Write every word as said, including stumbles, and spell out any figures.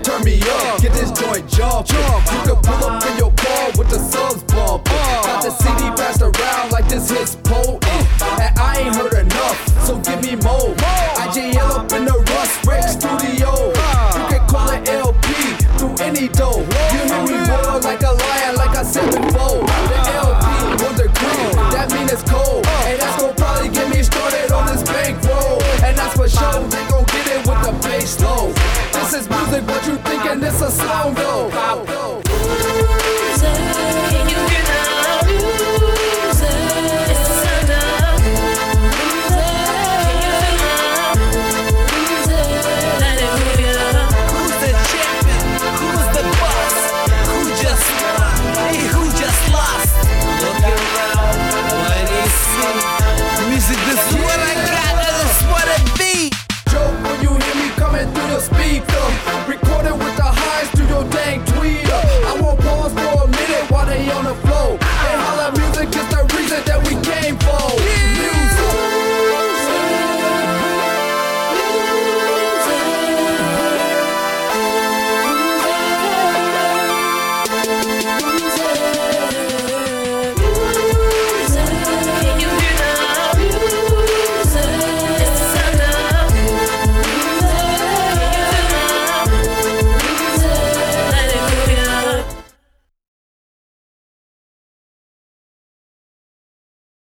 turn me up, get this joint jumping. You can pull up in your car with the subs bumping. Got the C D passed around like this hit's potent. And I ain't heard enough, so give me more. I J L up in the Russ Break studio. You can call it L P through any door. You hear me roar like a lion, like I said before.